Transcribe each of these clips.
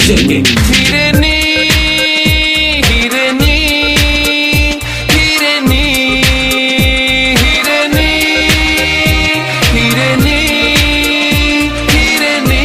singing. Hireni, Hireni, Hireni, Hireni, Hireni, Hireni.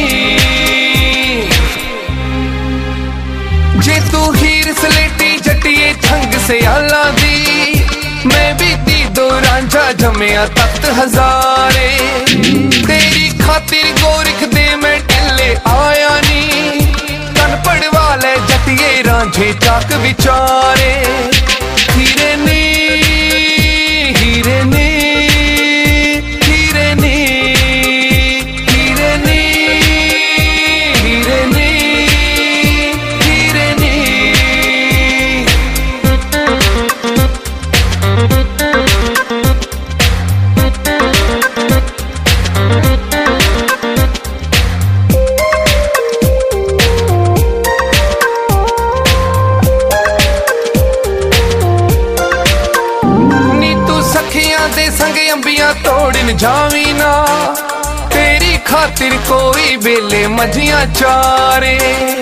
जे तू हीर सलेटी जटिए छंग से आला दी, मैं बीती दो रांझा जमिया तख्त हजारे। तेरी खातिर गोरख दे मैं टिल्ले आया नी, तन पड़वा ले जटिए रांझे चाक विचारे। हीरे नी, हीरे नी, हीरे नी, हीरे नी, हीरे नी, हीरे नी। दे संग अंबियां तोड़न जावी ना, तेरी खातिर कोई बेले मझियां चारे।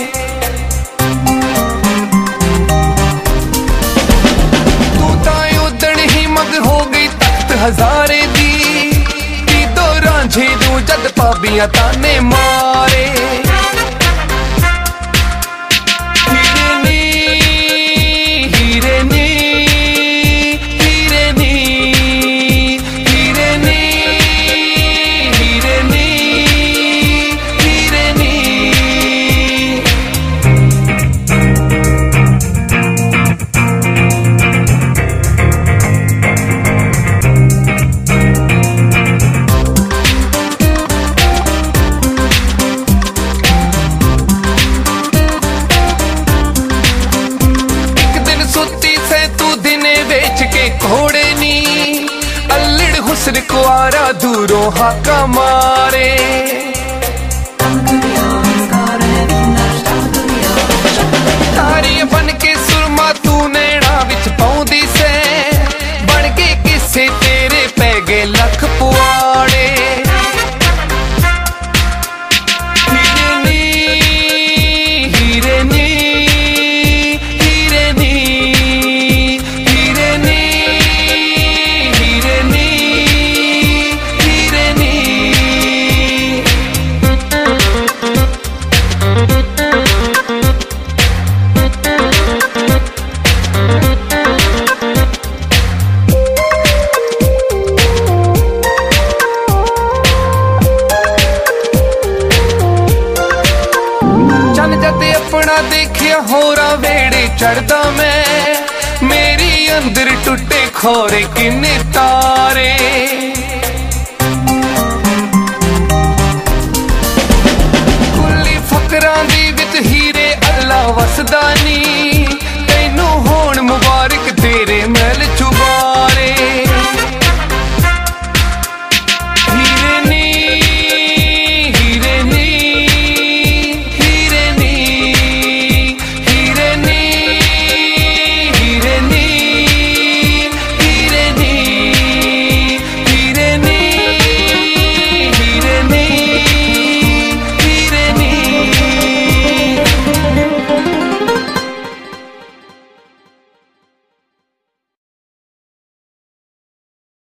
तू ताए उदण ही मग हो गई तख्त हजारे दी, दो रांझे दू जद पाबियां ताने मारे। घोड़े नी अल्लड़ हुस्न कुआरा दूरों हाका मारे। तारी बन के सुरमा तू नैना विच पाउंदी से, बन के किसे तेरे पै गए लख पुआड़े। अपना देखिया होरा वेड़े चढ़दा मैं, मेरी अंदर टुटे खोरे किन्ने तारे। कुल्ली फकरां दी विच हीरे अल्लाह वसदा नी,